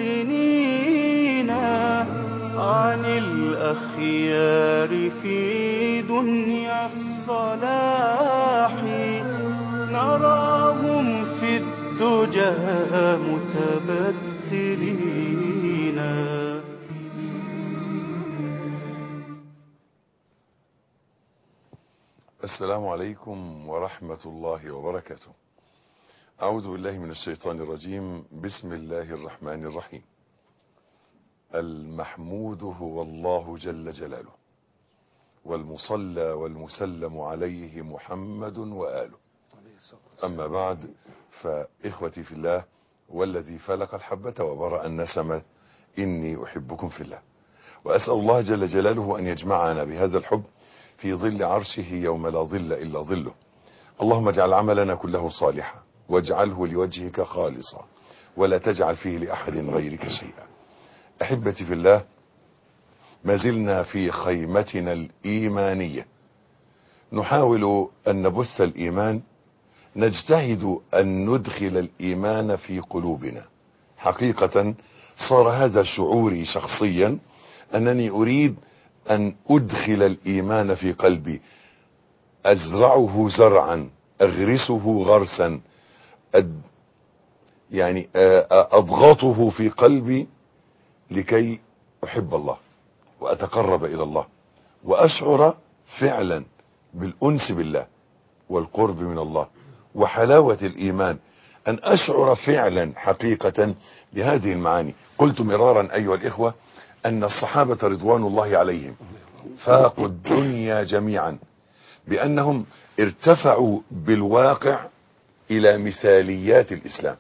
السنين عن الأخيار في دنيا الصلاح نراهم في الدجى متبتلين. السلام عليكم ورحمة الله وبركاته. أعوذ بالله من الشيطان الرجيم. بسم الله الرحمن الرحيم. المحمود هو الله جل جلاله، والمصلى والمسلم عليه محمد وآله. أما بعد، فإخوتي في الله والذي فلق الحبة وبرأ النسمة، إني أحبكم في الله، وأسأل الله جل جلاله أن يجمعنا بهذا الحب في ظل عرشه يوم لا ظل إلا ظله. اللهم اجعل عملنا كله صالحا، واجعله لوجهك خالصا، ولا تجعل فيه لأحد غيرك شيئا. أحبتي في الله، ما زلنا في خيمتنا الإيمانية نحاول أن نبث الإيمان، نجتهد أن ندخل الإيمان في قلوبنا. حقيقة صار هذا شعوري شخصيا، أنني أريد أن أدخل الإيمان في قلبي، أزرعه زرعا، أغرسه غرسا، أضغطه في قلبي لكي أحب الله وأتقرب إلى الله، وأشعر فعلا بالأنس بالله والقرب من الله وحلاوة الإيمان، أن أشعر فعلا حقيقة بهذه المعاني. قلت مرارا أيها الإخوة أن الصحابة رضوان الله عليهم فاقوا الدنيا جميعا بأنهم ارتفعوا بالواقع إلى مثاليات الإسلام،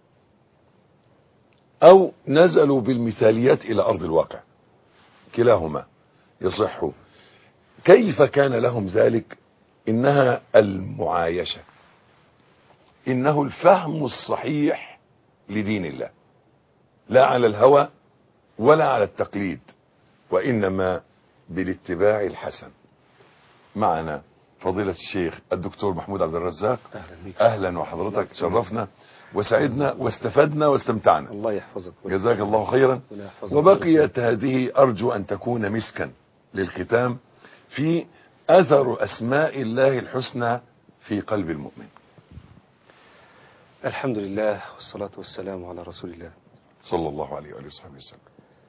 أو نزلوا بالمثاليات إلى أرض الواقع، كلاهما يصح. كيف كان لهم ذلك؟ إنها المعايشة، إنه الفهم الصحيح لدين الله، لا على الهوى ولا على التقليد، وإنما بالاتباع الحسن. معنا فضيلة الشيخ الدكتور محمود عبد الرزاق. أهلا وحضرتك، شرفنا وسعدنا واستفدنا واستمتعنا. الله يحفظك، جزاك الله خيرا. وبقيت هذه أرجو أن تكون مسكا للختام في أثر أسماء الله الحسنى في قلب المؤمن. الحمد لله والصلاة والسلام على رسول الله صلى الله عليه وآله وصحبه وسلم.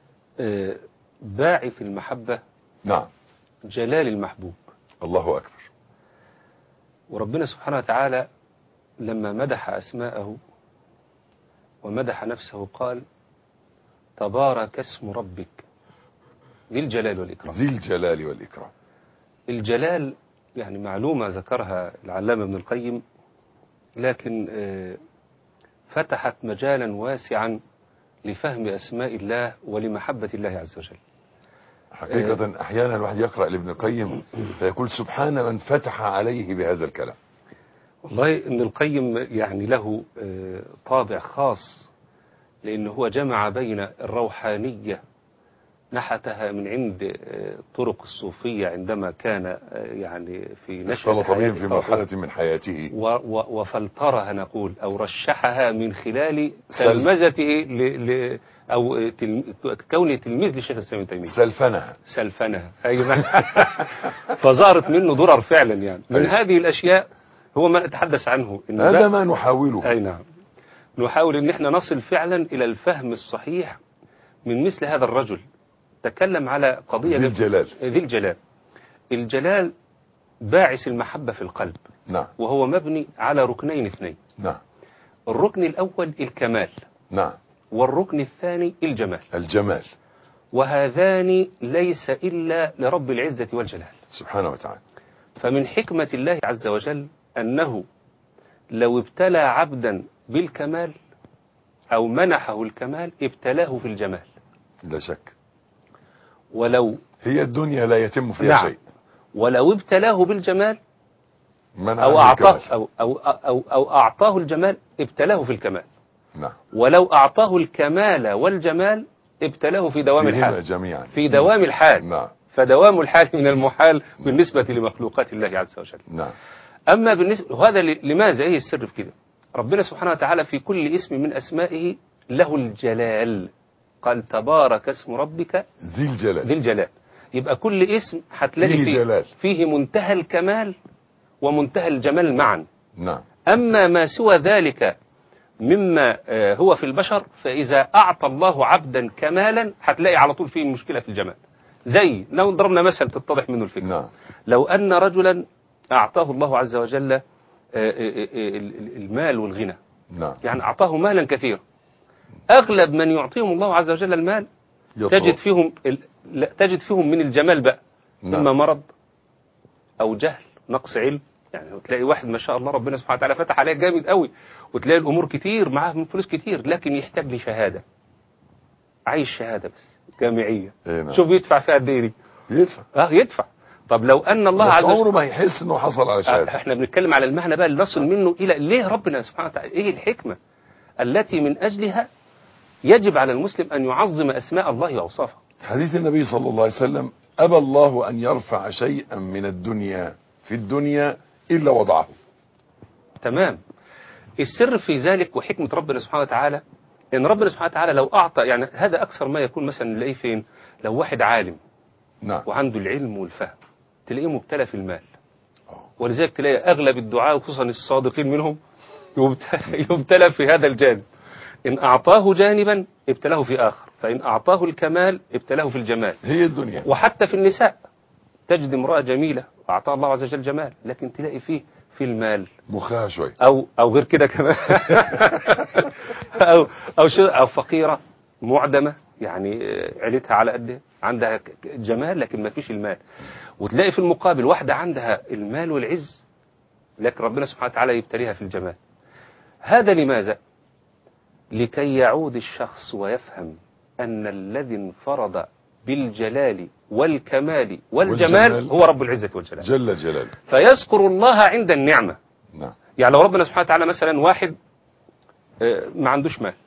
باعث المحبة، نعم، جلال المحبوب. الله أكبر. وربنا سبحانه وتعالى لما مدح أسماءه ومدح نفسه قال: تبارك اسم ربك ذي الجلال والإكرام. ذي الجلال والإكرام. الجلال يعني معلومة ذكرها العلامة ابن القيم، لكن فتحت مجالا واسعا لفهم أسماء الله ولمحبة الله عز وجل. حقيقة أحيانا الواحد يقرأ لابن القيم فيقول سبحان من فتح عليه بهذا الكلام. والله ابن القيم يعني له طابع خاص، لأنه هو جمع بين الروحانية نحتها من عند طرق الصوفية عندما كان يعني في نشأة حياته في مرحلة من حياته، وفلترها نقول أو رشحها من خلال تلمذته أو كونه تلميذ لشيخ الإسلام ابن تيمية. سلفنها أيضا. فظهرت منه ضرر فعلا يعني من هذه الأشياء هو ما نتحدث عنه. هذا ما نحاوله. أي نعم، نحاول أن احنا نصل فعلا إلى الفهم الصحيح من مثل هذا الرجل. تكلم على قضية ذي الجلال. ذي الجلال. الجلال باعث المحبة في القلب. نعم. وهو مبني على ركنين اثنين. نعم. الركن الأول الكمال. نعم. والركن الثاني الجمال. وهذان ليس إلا لرب العزة والجلال سبحانه وتعالى. فمن حكمة الله عز وجل أنه لو ابتلى عبدا بالكمال أو منحه الكمال ابتلاه في الجمال. لا شك. ولو هي الدنيا لا يتم فيها شيء. ولو ابتلاه بالجمال أو أعطاه الجمال ابتلاه في الكمال. نعم. ولو أعطاه الكمال والجمال ابتلاه في دوام الحال جميعا. في دوام الحال. نعم. فدوام الحال من المحال بالنسبة لمخلوقات الله عز وجل. نعم. أما بالنسبة وهذا لماذا إيه السر في كده؟ ربنا سبحانه وتعالى في كل اسم من أسمائه له الجلال قال تبارك اسم ربك ذي الجلال. يبقى كل اسم هتلاقي فيه منتهى الكمال ومنتهى الجمال معا. نعم. أما ما سوى ذلك مما هو في البشر، فإذا أعطى الله عبدا كمالا هتلاقي على طول فيه مشكلة في الجمال. زي لو ضربنا مثل تتضح منه الفكرة. نعم. لو أن رجلا أعطاه الله عز وجل المال والغنى. نعم. يعني أعطاه مالا كثيرا. أغلب من يعطيهم الله عز وجل المال تجد فيهم من الجمال بقى. نعم. إما مرض أو جهل، نقص علم. يعني تلاقي واحد ما شاء الله ربنا سبحانه وتعالى فتح عليه جامد قوي، وتلاقي الأمور كتير معاه من فلوس كتير، لكن يحتاج لشهادة، عايز شهادة بس جامعية. نعم. شوف يدفع فيها قد ايه؟ يدفع. طب لو أن الله عز وجل عمره ما يحس إنه حصل على شهادة. احنا بنتكلم على المعنى بقى اللي نصل منه إلى ليه ربنا سبحانه وتعالى، إيه الحكمة التي من أجلها يجب على المسلم أن يعظم أسماء الله وأوصافه. حديث النبي صلى الله عليه وسلم: أبى الله أن يرفع شيئا من الدنيا في الدنيا إلا وضعه. تمام. السر في ذلك وحكمة ربنا سبحانه وتعالى إن ربنا سبحانه وتعالى لو أعطى، يعني هذا أكثر ما يكون مثلا نلاقيه فين؟ لو واحد عالم. نعم. وعنده العلم والفهم، تلاقيه مبتلى في المال. ولذلك تلاقي أغلب الدعاء خصوصا الصادقين منهم يبتلى في هذا الجانب. إن أعطاه جانبا ابتلاه في آخر، فإن أعطاه الكمال ابتلاه في الجمال. هي الدنيا. وحتى في النساء تجد امرأة جميلة وأعطاها الله عز وجل جمال، لكن تلاقي فيه في المال مخها شوي أو غير كده كمان أو فقيرة معدمة، يعني عيلتها على قد عندها جمال لكن ما فيش المال. وتلاقي في المقابل واحدة عندها المال والعز لكن ربنا سبحانه وتعالى يبتليها في الجمال. هذا لماذا؟ لكي يعود الشخص ويفهم أن الذي انفرد بالجلال والكمال والجمال هو رب العزة والجلال جل جلاله، فيذكر الله عند النعمة. نعم. يعني لو ربنا سبحانه وتعالى مثلا واحد ما عندوش مال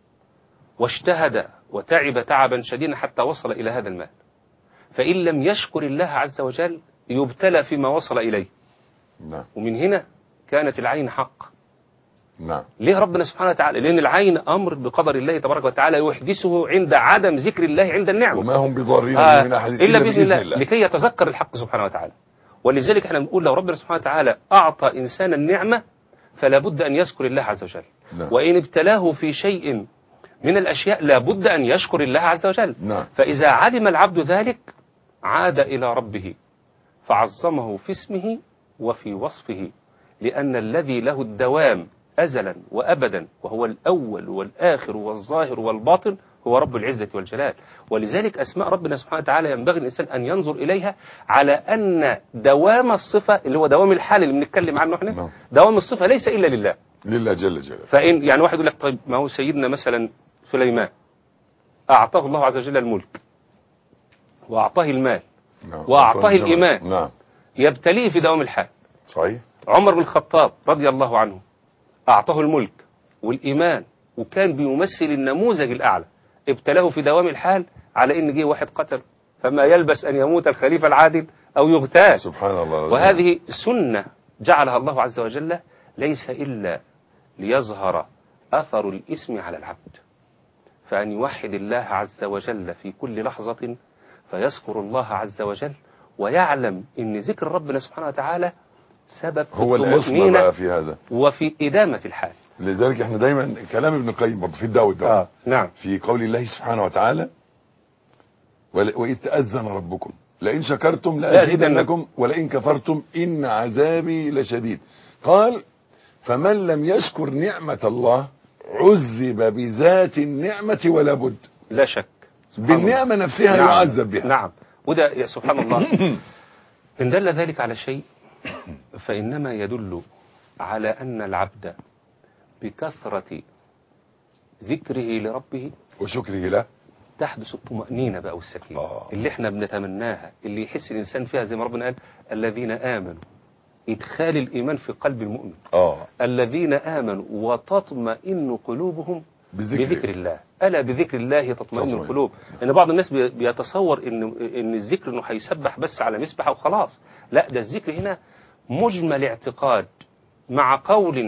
واجتهد وتعب تعبا شديدا حتى وصل إلى هذا المال، فإن لم يشكر الله عز وجل يبتلى فيما وصل إليه. نعم. ومن هنا كانت العين حق. نعم. ليه ربنا سبحانه وتعالى؟ لأن العين أمر بقدر الله تبارك وتعالى يحدثه عند عدم ذكر الله عند النعمة. وما هم بضارين من أحد إلا بإذن الله لكي يتذكر الحق سبحانه وتعالى. ولذلك احنا بنقول لو ربنا سبحانه وتعالى أعطى إنسان النعمة فلا بد أن يذكر الله عز وجل. نعم. وإن ابتلاه في شيء من الأشياء لا بد أن يشكر الله عز وجل. نعم. فإذا علم العبد ذلك عاد إلى ربه فعظمه في اسمه وفي وصفه، لأن الذي له الدوام أزلا وأبدا وهو الأول والآخر والظاهر والباطن هو رب العزة والجلال. ولذلك أسماء ربنا سبحانه وتعالى ينبغي الإنسان أن ينظر إليها على أن دوام الصفة اللي هو دوام الحال اللي بنتكلم عنه احنا، دوام الصفة ليس إلا لله جل جلاله. فإن يعني واحد يقول لك طيب ما هو سيدنا مثلا سليمان أعطاه الله عز وجل الملك وأعطاه المال وأعطاه الإيمان. نعم. يبتليه في دوام الحال. صحيح. عمر بن الخطاب رضي الله عنه أعطاه الملك والإيمان وكان بيمثل النموذج الأعلى، ابتلاه في دوام الحال على إن جه واحد قتل، فما يلبس أن يموت الخليفة العادل أو يغتال. سبحان الله. وهذه سنة جعلها الله عز وجل ليس إلا ليظهر أثر الاسم على العبد، فأن يوحد الله عز وجل في كل لحظة فيذكر الله عز وجل ويعلم إن ذكر ربنا سبحانه وتعالى سبب هو العصمة بقى في هذا وفي إدامة الحال. لذلك احنا دايما كلام ابن القيم برضه في الدواء والدواء نعم. في قول الله سبحانه وتعالى: وإذ تأذن ربكم لئن شكرتم لأزيدنكم ولئن كفرتم إن عذابي لشديد. قال: فمن لم يشكر نعمة الله عذب بذات النعمة ولا بد. لا شك بالنعمة نفسها نعم. يعذب بها. نعم. وده يا سبحان الله إن دل ذلك على شيء فإنما يدل على أن العبد بكثرة ذكره لربه وشكره له تحدث الطمأنينة بقى والسكينة اللي احنا بنتمناها، اللي يحس الإنسان فيها زي ما ربنا قال: الذين آمنوا، إدخال الإيمان في قلب المؤمن. الذين آمنوا وتطمئن قلوبهم بذكر الله. ألا بذكر الله تطمئن القلوب. إن بعض الناس بيتصور إن الذكر إنه هيسبح بس على مسبح وخلاص. لا، ده الذكر هنا مجمل اعتقاد مع قول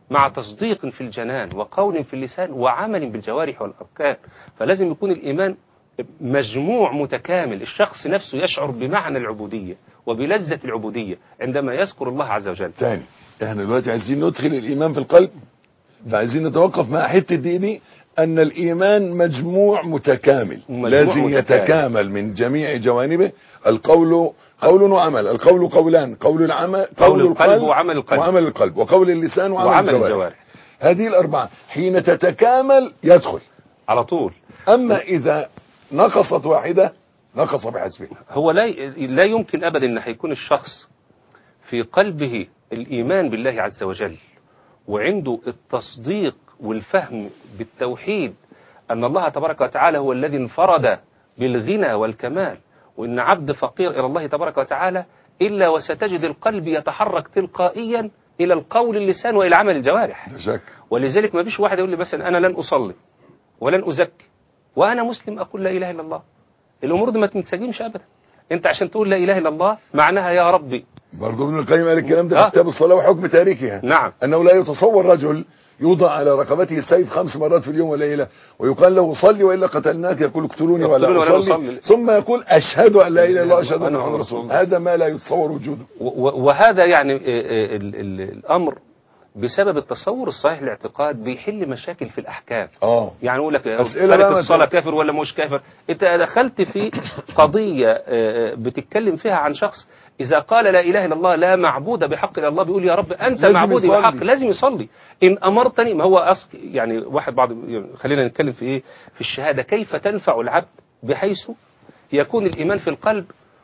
مع تصديق في الجنان وقول في اللسان وعمل بالجوارح والأركان. فلازم يكون الإيمان مجموع متكامل، الشخص نفسه يشعر بمعنى العبودية وبلذة العبودية عندما يذكر الله عز وجل. تاني احنا دلوقتي عايزين ندخل الإيمان في القلب، فعايزين نتوقف مع حتة دي أن الإيمان مجموع متكامل، لازم يتكامل من جميع جوانبه. القول قول وعمل، القول قولان، قول العمل، قول القلب وعمل القلب، وعمل القلب، وقول اللسان وعمل الجوارح. هذه الأربعة حين تتكامل يدخل على طول. أما إذا نقصت واحدة نقص بحسبها. هو لا يمكن أبدا أن هيكون الشخص في قلبه الإيمان بالله عز وجل وعنده التصديق والفهم بالتوحيد أن الله تبارك وتعالى هو الذي انفرد بالغنى والكمال، وإن عبد فقير إلى الله تبارك وتعالى، إلا وستجد القلب يتحرك تلقائيا إلى القول اللسان وإلى عمل الجوارح. ولذلك ما فيش واحد يقول لي مثلا أنا لن أصلي ولن أزكي وأنا مسلم أقول لا إله إلا الله. الأمور دي ما تنسجمش أبدا. أنت عشان تقول لا إله إلا الله معناها يا ربي. برضو ابن القيم قال الكلام ده في كتاب الصلاة وحكم تاركها. نعم. أنه لا يتصور رجل يوضع على رقبته السيف 5 مرات في اليوم والليلة ويقال له صلي وإلا قتلناك، يقول اقتلوني ولا أصلي، ثم يقول أشهد أن لا إله إلا الله أشهد أن محمد رسول الله. هذا ما لا يتصور وجوده. وهذا يعني الأمر بسبب التصور الصحيح للاعتقاد بيحل مشاكل في الأحكام. يعني يقول لك تارك الصلاة كافر ولا مش كافر. انت دخلت في قضية بتتكلم فيها عن شخص إذا قال لا إله إلا الله لا معبود بحق إلا الله بيقول يا رب أنت معبودي بحق، لازم يصلي. إن أمرتني، ما هو يعني خلينا نتكلم في إيه، في الشهادة كيف تنفع العبد بحيث يكون الإيمان في القلب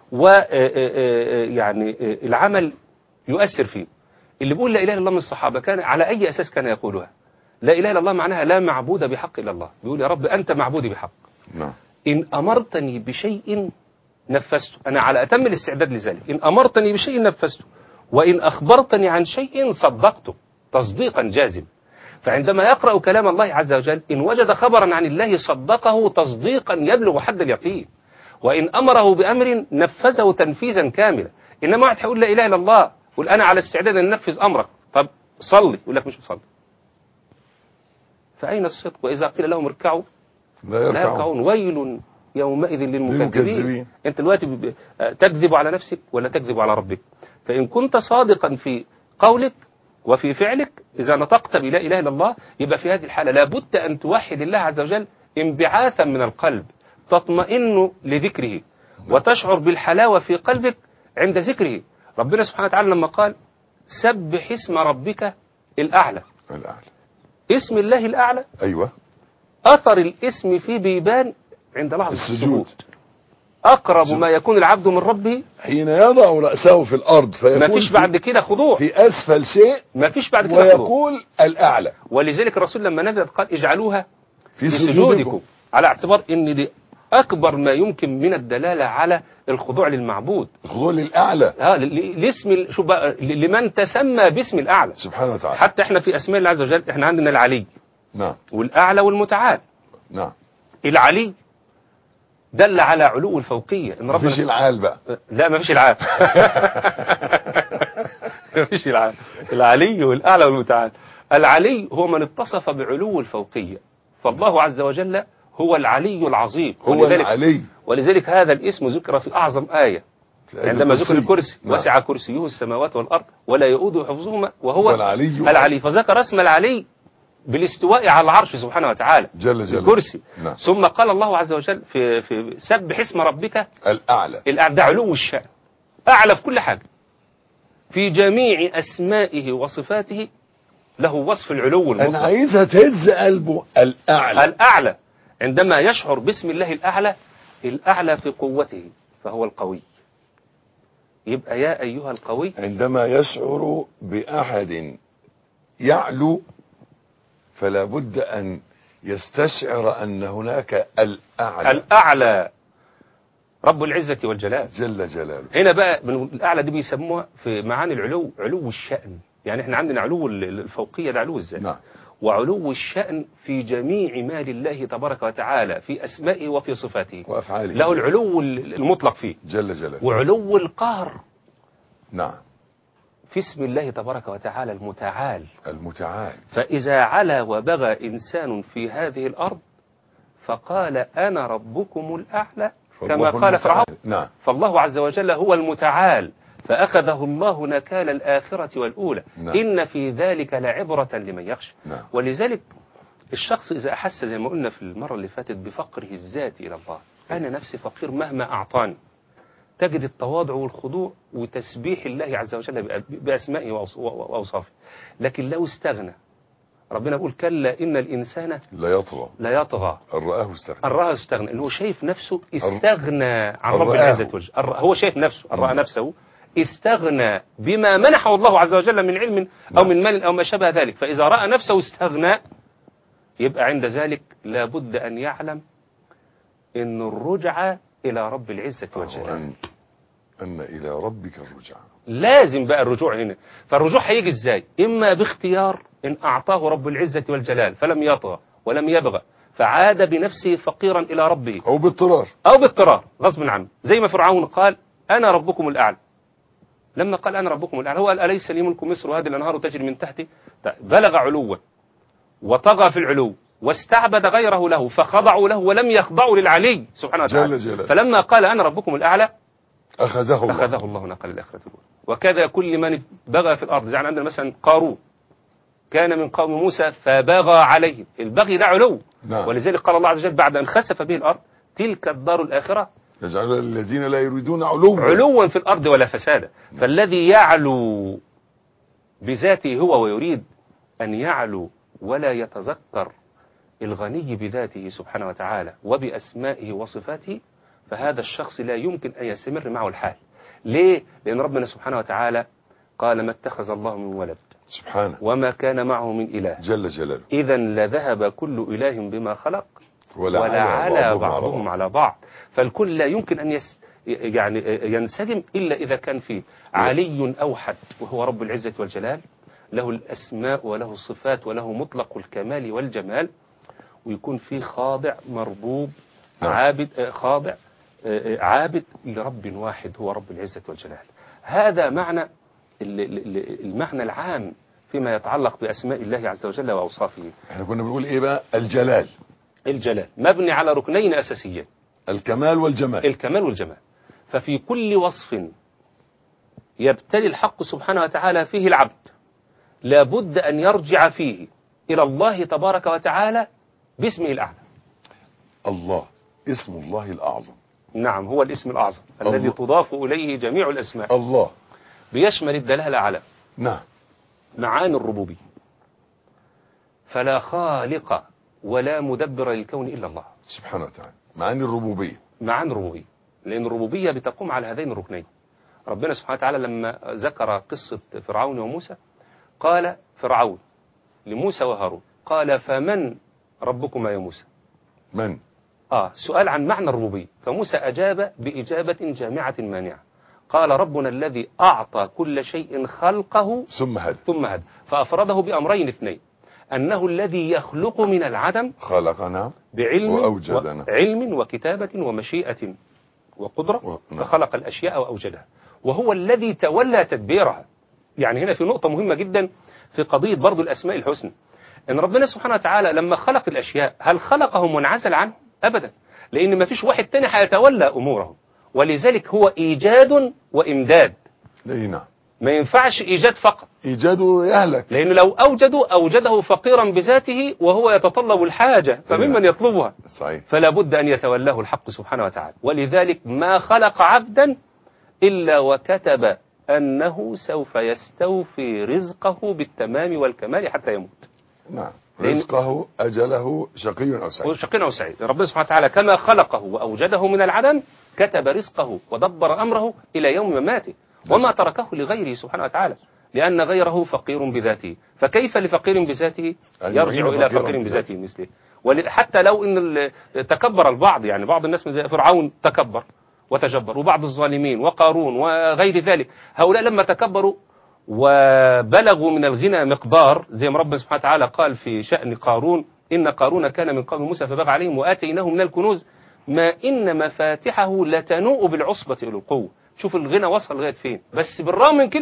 ويعني العمل يؤثر فيه. اللي بيقول لا إله إلا الله من الصحابة كان على أي أساس كان يقولها؟ لا إله إلا الله معناها لا معبود بحق إلا الله، بيقول يا رب أنت معبودي بحق. إن أمرتني بشيء نفذته، أنا على أتم الاستعداد لذلك. إن أمرتني بشيء نفذته، وإن أخبرتني عن شيء صدقته تصديقا جازم. فعندما يقرأ كلام الله عز وجل إن وجد خبرا عن الله صدقه تصديقا يبلغ حد اليقين، وإن أمره بأمر نفذه تنفيذا كاملا. إنما واحد هيقول لا إله إلا الله قل أنا على استعداد أن ننفذ أمرك، طب صلي، يقول لك مش بصلي. فأين الصدق؟ وإذا قيل لهم اركعوا لا يركعون. ويل يومئذ للمكذبين. أنت دلوقتي تكذب على نفسك ولا تكذب على ربك؟ فإن كنت صادقا في قولك وفي فعلك إذا نطقت بلا إله إلا الله، يبقى في هذه الحالة لابد أن توحد الله عز وجل انبعاثا من القلب تطمئن لذكره وتشعر بالحلاوة في قلبك عند ذكره. ربنا سبحانه وتعالى لما قال سبح اسم ربك الأعلى، اسم الله الأعلى، أيوة، أثر الاسم فيه بيبان عند لحظة السجود. أقرب ما يكون العبد من ربه حين يضع رأسه في الأرض، فيكون ما فيش بعد كده خضوع، في أسفل شيء ما فيش بعد كده خضوع، ويقول الأعلى. ولذلك الرسول لما نزل قال اجعلوها في سجودكم، على اعتبار ان دي أكبر ما يمكن من الدلالة على الخضوع للمعبود، الخضوع للأعلى، لاسم، شوف بقى، لمن تسمى باسم الأعلى سبحانه وتعالى. حتى احنا في أسماء الله عز وجل احنا عندنا العلي، نعم، والأعلى والمتعال، نعم. العلي دل على علو الفوقية، ان ربنا مفيش العال بقى، لا مفيش العال مفيش العال. العلي والأعلى والمتعال. العلي هو من اتصف بعلو الفوقية، فالله عز وجل هو العلي العظيم، هو العلي. ولذلك هذا الاسم ذكر في أعظم آية عندما ذكر الكرسي، وسع كرسيه السماوات والأرض ولا يؤوده حفظهما وهو العلي. فذكر اسم العلي بالاستواء على العرش سبحانه وتعالى جل جل الكرسي. نعم. ثم قال الله عز وجل في سبح اسم ربك الأعلى. الأعلى ده علو الشأن، أعلى في كل حاجة، في جميع أسمائه وصفاته له وصف العلو المطلق. أنا عايزها تهز قلبه الأعلى. الأعلى عندما يشعر باسم الله الأعلى، الأعلى في قوته فهو القوي. يبقى يا أيها القوي، عندما يشعر بأحد يعلو فلا بد أن يستشعر أن هناك الأعلى. الأعلى رب العزة والجلال جل جلاله. هنا بقى من الأعلى دي بيسموها في معاني العلو علو الشأن. يعني احنا عندنا علو الفوقية ده علو الذات، نعم، وعلو الشأن في جميع ما لله تبارك وتعالى في أسمائه وفي صفاته وأفعاله، له العلو المطلق فيه جل جلاله، وعلو القهر، نعم، في اسم الله تبارك وتعالى المتعال. فإذا علا وبغى إنسان في هذه الأرض فقال أنا ربكم الأعلى كما قال فرعون. نعم. فالله عز وجل هو المتعال، فأخذه الله نكال الآخرة والأولى. نعم. إن في ذلك لعبرة لمن يخشى. نعم. ولذلك الشخص إذا أحس زي ما قلنا في المرة اللي فاتت بفقره الذاتي إلى الله، أنا نفسي فقير مهما أعطاني، تجد التواضع والخضوع وتسبيح الله عز وجل بأسمائه وأوصافه. لكن لو استغنى، ربنا يقول كلا إن الإنسان لا يطغى أن رآه استغنى. اللي هو شايف نفسه استغنى عن رب العزة والجل. هو شايف نفسه، رأى نفسه استغنى بما منحه الله عز وجل من علم أو من مال أو ما شابه ذلك. فإذا رأى نفسه استغنى، يبقى عند ذلك لابد أن يعلم إن الرجعة إلى رب العزة والجلال. أن إلى ربك الرجعة. لازم بقى الرجوع هنا. فالرجوع هيجي إزاي؟ إما باختيار إن أعطاه رب العزة والجلال فلم يطغى ولم يبغى فعاد بنفسه فقيرا إلى ربه، أو باضطرار غصب عنه، زي ما فرعون قال أنا ربكم الأعلى. لما قال أنا ربكم الأعلى، هو قال أليس لي ملك مصر وهذه الأنهار تجري من تحتي؟ بلغ علوا وطغى في العلو واستعبد غيره له فخضعوا له ولم يخضعوا للعلي سبحانه وتعالى. فلما قال أنا ربكم الأعلى أخذه الله نقل الآخرة الأولى. وكذا كل من بغى في الأرض، زي عندنا مثلا قارون كان من قوم موسى فبغى عليهم. البغي ده علو. نعم. ولذلك قال الله عز وجل بعد أن خسف به الأرض تلك الدار الآخرة يجعل الذين لا يريدون علوا في الأرض ولا فسادا. فالذي يعلو بذاته هو ويريد أن يعلو ولا يتذكر الغني بذاته سبحانه وتعالى وبأسمائه وصفاته، فهذا الشخص لا يمكن أن يستمر معه الحال. ليه؟ لأن ربنا سبحانه وتعالى قال ما اتخذ الله من ولد سبحانه وما كان معه من إله جل جلاله، إذا لذهب كل إله بما خلق ولا بعضهم على بعض. فالكل لا يمكن أن ينسجم إلا إذا كان فيه علي أوحد وهو رب العزة والجلال، له الأسماء وله الصفات وله مطلق الكمال والجمال، ويكون فيه خاضع مربوب عابد لرب واحد هو رب العزة والجلال. هذا معنى المعنى العام فيما يتعلق بأسماء الله عز وجل وأوصافه. احنا كنا بنقول ايه بقى؟ الجلال مبني على ركنين أساسيين، الكمال والجمال. ففي كل وصف يبتلي الحق سبحانه وتعالى فيه العبد لابد أن يرجع فيه إلى الله تبارك وتعالى باسمه الأعلى. الله اسم الله الأعظم. نعم، هو الاسم الأعظم الذي تضاف إليه جميع الأسماء. الله بيشمل الدلالة على معاني الربوبية، فلا خالق ولا مدبر للكون إلا الله سبحانه وتعالى. معاني الربوبية، لأن الربوبية بتقوم على هذين الركنين. ربنا سبحانه وتعالى لما ذكر قصة فرعون وموسى قال فرعون لموسى وهارون قال فمن ربكما يا موسى؟ من؟ سؤال عن معنى الربوبية. فموسى أجاب بإجابة جامعة مانعة، قال ربنا الذي أعطى كل شيء خلقه ثم هدى. فأفرده بأمرين اثنين، أنه الذي يخلق من العدم خلقنا بعلم وأوجدنا، علم وكتابة ومشيئة وقدرة فخلق الأشياء وأوجدها، وهو الذي تولى تدبيرها. يعني هنا في نقطة مهمة جدا في قضية برضو الأسماء الحسنى، أن ربنا سبحانه وتعالى لما خلق الأشياء هل خلقهم وانعزل عنهم؟ أبدا، لأن ما فيش واحد تاني هيتولى أمورهم، ولذلك هو إيجاد وإمداد. ما ينفعش إيجاد فقط، إيجاده يهلك، لأنه لو أوجده فقيرا بذاته وهو يتطلب الحاجة فممن يطلبها. صحيح. فلا بد أن يتولاه الحق سبحانه وتعالى. ولذلك ما خلق عبدا إلا وكتب أنه سوف يستوفي رزقه بالتمام والكمال حتى يموت. نعم، رزقه أجله شقي أو سعيد. ربنا سبحانه وتعالى كما خلقه وأوجده من العدم كتب رزقه ودبر أمره إلى يوم مماته، وما تركه لغيره سبحانه وتعالى، لأن غيره فقير بذاته، فكيف لفقير بذاته يرجع إلى فقير بذاته مثله؟ حتى لو أن تكبر البعض، يعني بعض الناس زي فرعون تكبر وتجبر، وبعض الظالمين وقارون وغير ذلك، هؤلاء لما تكبروا وبلغوا من الغنى مقدار، زي ما ربنا سبحانه وتعالى قال في شأن قارون إن قارون كان من قوم موسى فبغى عليهم وآتيناه من الكنوز ما إن مفاتحه لتنوء بالعصبة أولي القوة. شوف الغنى وصل لغاية فين، بس بالرغم من كده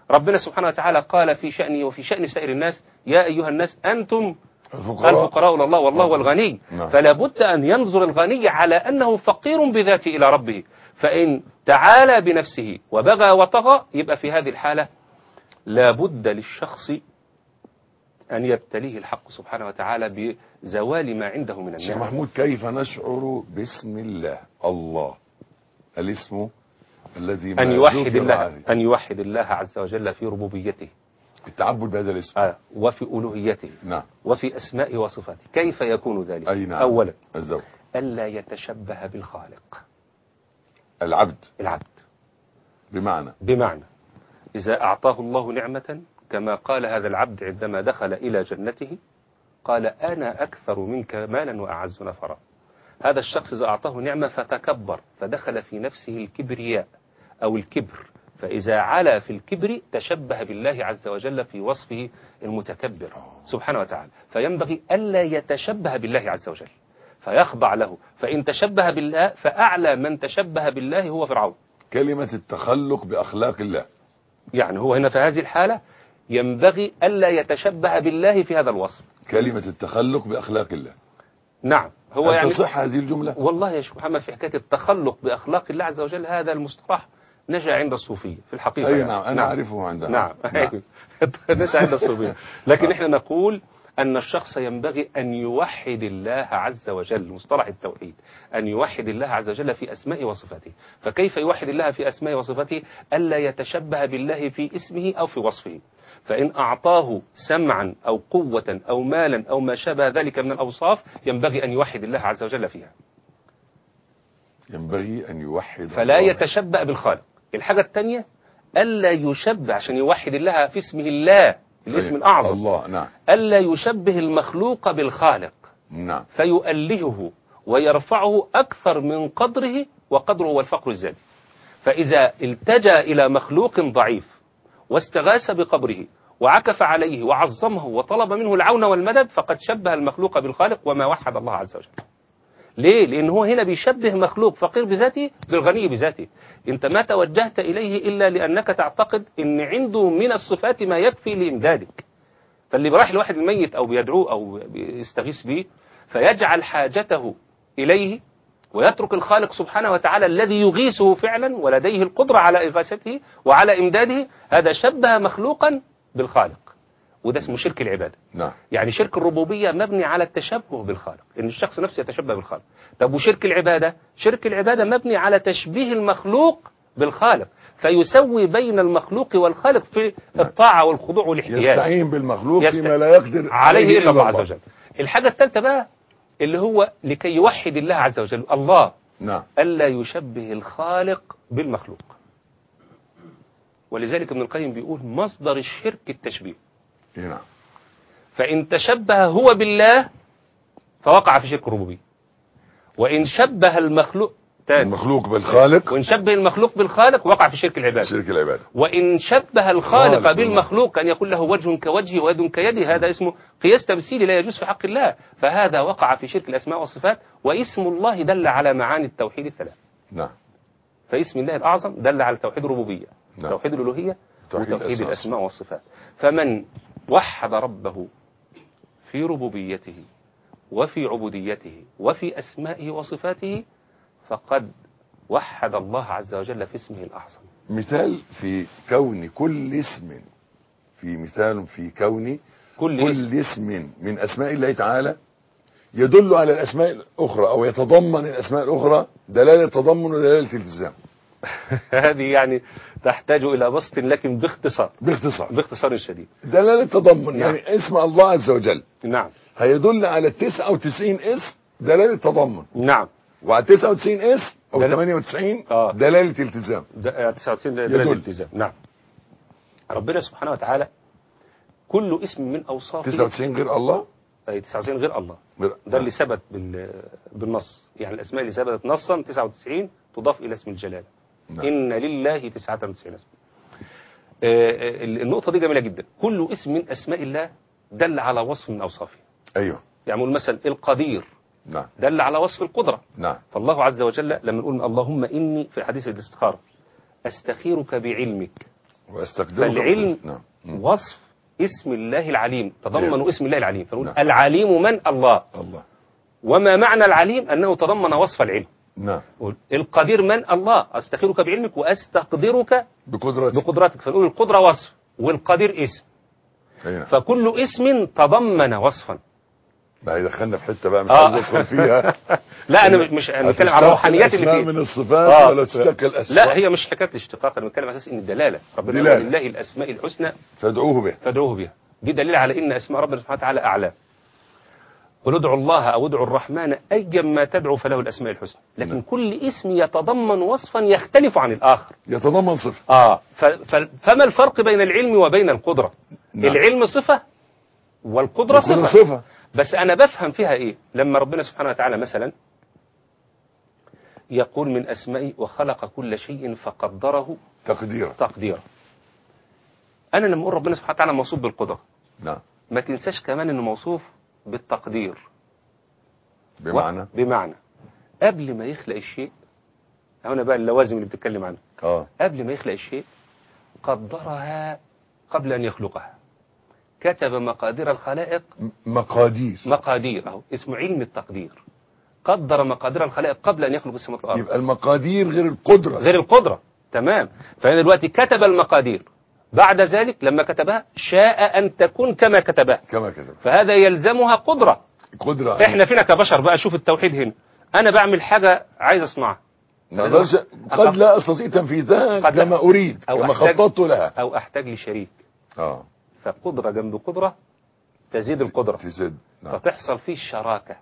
ربنا سبحانه وتعالى قال في شأنه وفي شأن سائر الناس: يا أيها الناس أنتم الفقراء إلى الله والله هو الغني. فلا بد أن ينظر الغني على أنه فقير بذاته إلى ربه، فإن تعالى بنفسه وبغى وطغى يبقى في هذه الحالة لا بد للشخص أن يبتليه الحق سبحانه وتعالى بزوال ما عنده من شيخ النعم. محمود، كيف نشعر باسم الله؟ الله الاسم الذي ما أن يوحد الله عز وجل في ربوبيته، التعبد بهذا الاسم، وفي ألوهيته، نعم، وفي أسمائه وصفاته. كيف يكون ذلك؟ أي نعم. أولا الزوج ألا يتشبه بالخالق. العبد بمعنى إذا أعطاه الله نعمة كما قال هذا العبد عندما دخل إلى جنته، قال: أنا أكثر منك مالا وأعز نفرا. هذا الشخص إذا أعطاه نعمة فتكبر، فدخل في نفسه الكبرياء أو الكبر، فإذا علا في الكبر تشبه بالله عز وجل في وصفه المتكبر سبحانه وتعالى. فينبغي ألا يتشبه بالله عز وجل فيخضع له، فإن تشبه بالله فأعلى من تشبه بالله هو فرعون. كلمة التخلق بأخلاق الله، يعني هو هنا في هذه الحالة ينبغي ألا يتشبه بالله في هذا الوصف. كلمة التخلق بأخلاق الله، نعم. هو يعني تصح هذه الجملة؟ والله يا شيخ محمد في حكاية التخلق بأخلاق الله عز وجل هذا المصطلح نجا عند الصوفية في الحقيقة. أي نعم، أنا أعرفه عندها. نعم. نجا عند الصوفية، لكن إحنا نقول أن الشخص ينبغي أن يوحد الله عز وجل، مصطلح التوحيد، أن يوحد الله عز وجل في أسمائه وصفاته. فكيف يوحد الله في أسمائه وصفاته؟ ألا يتشبه بالله في اسمه أو في وصفه. فإن أعطاه سمعا أو قوة أو مالا أو ما شابه ذلك من الأوصاف ينبغي أن يوحد الله عز وجل فيها. ينبغي أن يوحد فلا يتشبه بالخالق. الحاجة الثانية ألا يشبه، عشان يوحد الله في اسمه الله الاسم الأعظم الله، نعم، ألا يشبه المخلوق بالخالق، نعم، فيؤلهه ويرفعه أكثر من قدره، وقدره هو الفقر الذاتي. فإذا التجأ إلى مخلوق ضعيف واستغاث بقبره وعكف عليه وعظمه وطلب منه العون والمدد فقد شبه المخلوق بالخالق وما وحد الله عز وجل. ليه؟ لأن هو هنا بيشبه مخلوق فقير بذاته بالغني بذاته. انت ما توجهت إليه إلا لأنك تعتقد أن عنده من الصفات ما يكفي لإمدادك. فاللي براح الواحد الميت أو بيدعوه أو بيستغيث به فيجعل حاجته إليه ويترك الخالق سبحانه وتعالى الذي يغيثه فعلا ولديه القدرة على إغاثته وعلى إمداده، هذا شبه مخلوقا بالخالق، وده اسمه شرك العبادة. نعم. يعني شرك الربوبية مبني على التشبه بالخالق، إن الشخص نفسه يتشبه بالخالق. طب وشرك العبادة؟ شرك العبادة مبني على تشبيه المخلوق بالخالق، فيسوي بين المخلوق والخالق في الطاعة والخضوع والاحتياج. يستعين بالمخلوق فيما لا يقدر عليه إلا الله عز وجل. الحاجة الثالثة بقى اللي هو لكي يوحد الله عز وجل الله، نعم، ألا يشبه الخالق بالمخلوق. ولذلك ابن القيم بيقول مصدر الشرك التشبيه. نعم. فإن تشبه هو بالله فوقع في شرك الربوبية، وإن شبه المخلوق بالخالق، وإن شبه المخلوق بالخالق وقع في شرك العبادة. وإن شبه الخالق بالمخلوق أن يكون له وجه كوجهه ويد كيده، هذا اسمه قياس تمثيلي لا يجوز في حق الله، فهذا وقع في شرك الأسماء والصفات. واسم الله دل على معاني التوحيد الثلاث. نعم. فاسم الله الأعظم دل على توحيد الربوبية، نعم، توحيد الألوهية، وتوحيد الأسماء والصفات. فمن وحد ربه في ربوبيته وفي عبوديته وفي أسمائه وصفاته فقد وحد الله عز وجل في اسمه الأعظم. مثال في كون كل اسم، في كون كل اسم من أسماء الله تعالى يدل على الأسماء الأخرى أو يتضمن الأسماء الأخرى دلالة تضمن ودلالة التزام. هذه يعني تحتاج إلى بسط لكن باختصار شديد. دلالة تضمن، نعم. يعني اسم الله عز وجل، نعم، هيدل على 99 اسم دلالة تضمن، نعم، وعلى 99 اسم أو 98 دلالة التزام. 99 دلالة التزام، نعم. ربنا سبحانه وتعالى كل اسم من أوصافه 99 غير الله، 99 غير الله، ده اللي ثبت بالنص. يعني الأسماء اللي ثبتت نصا 99 تضاف إلى اسم الجلالة. نعم. إن لله 99 اسم. النقطة دي جميلة جدا. كل اسم من أسماء الله دل على وصف من أوصافه. أيوه. يعني مثلا القدير، نعم، دل على وصف القدرة. نعم. فالله عز وجل لما نقول اللهم إني في حديث الاستخارة أستخيرك بعلمك فالعلم وصف اسم الله العليم، تضمن اسم الله العليم، فنقول العليم من؟ الله. وما معنى العليم؟ أنه تضمن وصف العلم. القدير من؟ الله. أستخيرك بعلمك وأستقدرك بقدرتك، فنقول القدرة وصف والقدير اسم. فكل اسم تضمن وصفا. بقى يدخلنا في حته بقى مش عايز ادخل فيها. لا انا مش بتكلم عن الروحانيات اللي فيها من الصفات ولا تشتق الاسماء. لا هي مش حكايه الاشتقاق، انا بتكلم على اساس ان الدلاله ربنا لله الاسماء الحسنى فادعوه بها. دي دليل على ان اسماء ربنا سبحانه وتعالى اعلى. قل ادعوا الله او ادعوا الرحمن ايما تدعو فله الاسماء الحسنى، لكن كل اسم يتضمن وصفا يختلف عن الاخر، يتضمن صفه. فما الفرق بين العلم وبين القدره؟ العلم صفه والقدره صفه. بس أنا بفهم فيها إيه؟ لما ربنا سبحانه وتعالى مثلا يقول من أسمائه وخلق كل شيء فقدره تقديرا. أنا لما أقول ربنا سبحانه وتعالى موصوف بالقدرة، ما تنساش كمان إنه موصوف بالتقدير. بمعنى قبل ما يخلق الشيء، هنا بقى اللوازم اللي بتتكلم عنها. قبل ما يخلق الشيء قدرها قبل أن يخلقها، كتب مقادير الخلائق. مقادير اهو اسمه علم التقدير. قدر مقادير الخلائق قبل ان يخلق السماوات والارض. يبقى المقادير غير القدره. تمام. فهنا دلوقتي كتب المقادير، بعد ذلك لما كتبها شاء ان تكون كما كتبها. فهذا يلزمها قدره. احنا فينا كبشر بقى، شوف التوحيد هنا، انا بعمل حاجه عايز اصنعها، قد لا استطيع تنفيذها كما اريد، كما خططت لها، او احتاج لشريك. فقدرة جنب قدرة تزيد القدرة. فتحصل فيه الشراكة.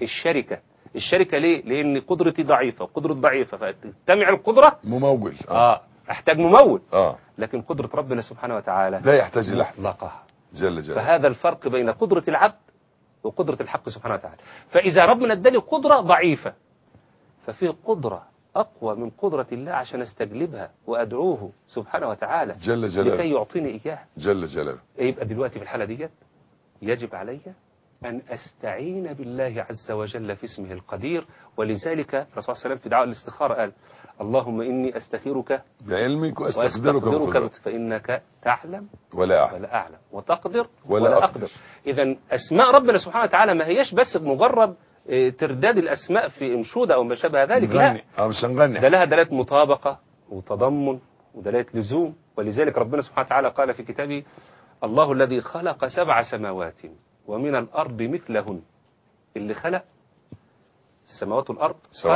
الشركة ليه؟ لأن قدرتي ضعيفة وقدرة ضعيفة، فتجتمع القدرة. ممول. احتاج ممول. لكن قدرة ربنا سبحانه وتعالى لا يحتاج لحد. جل جلاله. فهذا الفرق بين قدرة العبد وقدرة الحق سبحانه وتعالى. فإذا ربنا اداني قدرة ضعيفة، ففي قدرة أقوى من قدرة الله عشان استجلبها وأدعوه سبحانه وتعالى جل جلاله لكي يعطيني إياها جل جلاله. يبقى دلوقتي في الحالة ديت يجب علي أن أستعين بالله عز وجل في اسمه القدير. ولذلك الرسول صلى الله عليه وسلم في دعاء الاستخارة قال: اللهم إني أستخيرك بعلمك وأستقدرك فإنك تعلم ولا أعلم وتقدر ولا أقدر. إذا أسماء ربنا سبحانه وتعالى ما هيش بس مجرد ترداد الأسماء في أنشودة أو ما شابه ذلك، لا، مش هنغني. ده لها دلالة مطابقة وتضمن ودلالة لزوم. ولذلك ربنا سبحانه وتعالى قال في كتابه: الله الذي خلق 7 سماوات ومن الأرض مثلهن. اللي خلق السماوات والأرض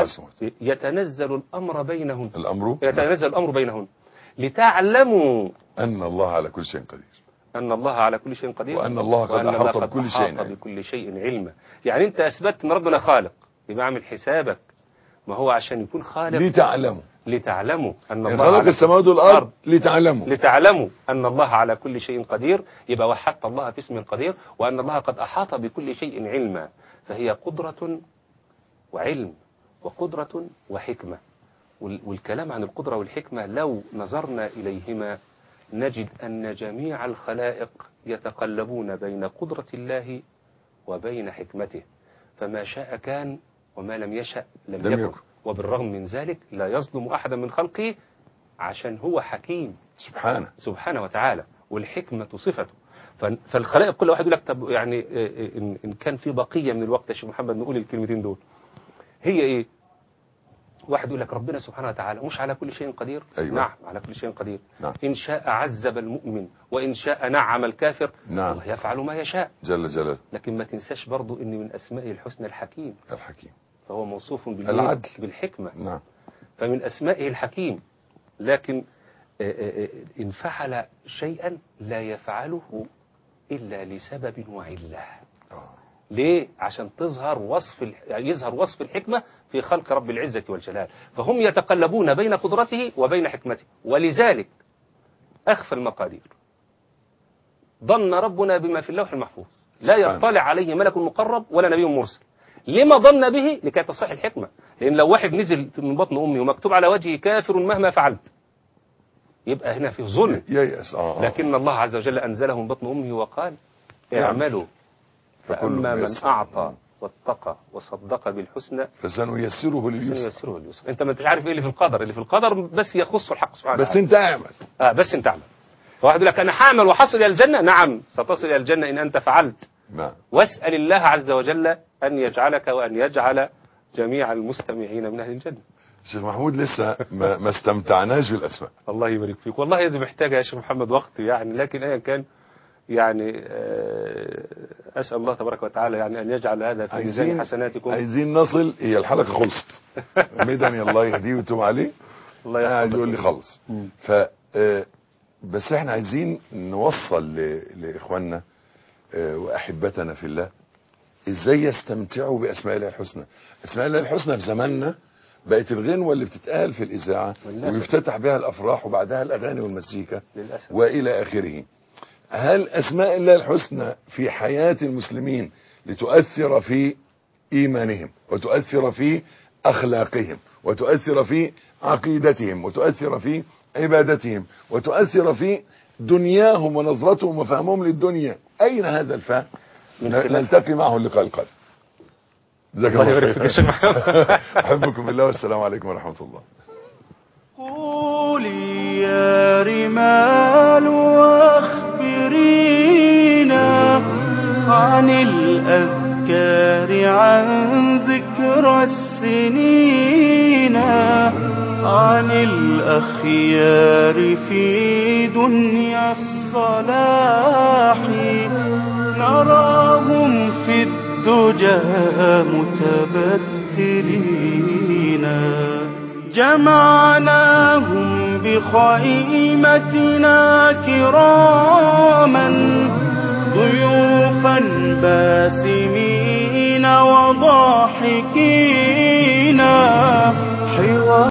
يتنزل الأمر بينهن. يتنزل الأمر بينهن لتعلموا أن الله على كل شيء قدير. أن الله على كل شيء قدير، وأن الله قد أحاط بكل شيء علما. يعني أنت أثبتت أن ربنا خالق، يبقى اعمل حسابك، ما هو عشان يكون خالق لتعلموا أن الله خلق السماوات والأرض لتعلموا أن الله على كل شيء قدير. يبقى وحدت الله في اسم القدير، وأن الله قد أحاط بكل شيء علما. فهي قدرة وعلم وقدرة وحكمة. والكلام عن القدرة والحكمة لو نظرنا إليهما نجد أن جميع الخلائق يتقلبون بين قدرة الله وبين حكمته، فما شاء كان وما لم يشأ لم يكن. وبالرغم من ذلك لا يظلم أحدا من خلقه، عشان هو حكيم سبحانه وتعالى، والحكمة صفته. فالخلائق كل واحد يقول لك: طب يعني إن كان في بقية من الوقت يا شيخ محمد نقول الكلمتين دول، هي إيه؟ واحد يقول لك ربنا سبحانه وتعالى مش على كل شيء قدير؟ أيوة. نعم على كل شيء قدير. نعم. إن شاء عذب المؤمن وإن شاء نعم الكافر. نعم. ويفعل ما يشاء جل جلاله. لكن ما تنساش برضو إن من أسمائه الحسنى الحكيم. فهو موصوف العدل بالحكمة. نعم. فمن أسمائه الحكيم. لكن إن فعل شيئا لا يفعله إلا لسبب وعلة. ليه؟ عشان يظهر وصف الحكمة في خلق رب العزة والجلال. فهم يتقلبون بين قدرته وبين حكمته، ولذلك أخفى المقادير. ظن ربنا بما في اللوح المحفوظ، لا يطلع عليه ملك مقرب ولا نبي مرسل. لما ظن به؟ لكي تصح الحكمة. لأن لو واحد نزل من بطن أمي ومكتوب على وجهه كافر مهما فعلت، يبقى هنا في ظلم. لكن الله عز وجل أنزله من بطن أمه وقال: اعملوا فأما من أعطى واتقى وصدق بالحسنى فسنيسره لليسر. انت ما انتش عارف ايه اللي في القدر. اللي في القدر بس يخص الحق سبحانه بس انت اعمل. بس انت اعمل. واحد يقول لك انا هعمل وحصل الى الجنه. نعم ستصل الى الجنه ان انت فعلت. نعم. واسال الله عز وجل ان يجعلك وان يجعل جميع المستمعين من اهل الجنه. شيخ محمود لسه ما استمتعناش بالاسماء. الله يبارك فيك. والله هذه محتاجه يا شيخ محمد وقت يعني، لكن ايا كان يعني اسال الله تبارك وتعالى يعني ان يجعل هذا في ميزان حسناتكم. عايزين نصل. هي الحلقه خلصت. ميداني الله يهديه ويتوب عليه قاعد يقول لي خلص. ف بس احنا عايزين نوصل لاخواننا واحبتنا في الله ازاي يستمتعوا باسماء الله الحسنى. اسماء الله الحسنى في زماننا بقت الغنوة اللي بتتقال في الإذاعة ويفتتح بها الأفراح وبعدها الأغاني والمزيكا وإلى آخره. هل أسماء الله الحسنى في حياة المسلمين لتؤثر في إيمانهم وتؤثر في أخلاقهم وتؤثر في عقيدتهم وتؤثر في عبادتهم وتؤثر في دنياهم ونظرتهم وفهمهم للدنيا؟ أين هذا الفهم؟ نلتقي معه اللقاء القادم. الله يبارك فيك يا شيخ محمد. احبكم بالله والسلام عليكم ورحمه الله. قولي يا رمال واخبرينا عن الاذكار عن ذكرى السنين عن الاخيار في دنيا الصلاح نراهم في الدجى متبتلين جمعناهم بخيمتنا كراما ضيوفا باسمين وضاحكين حوار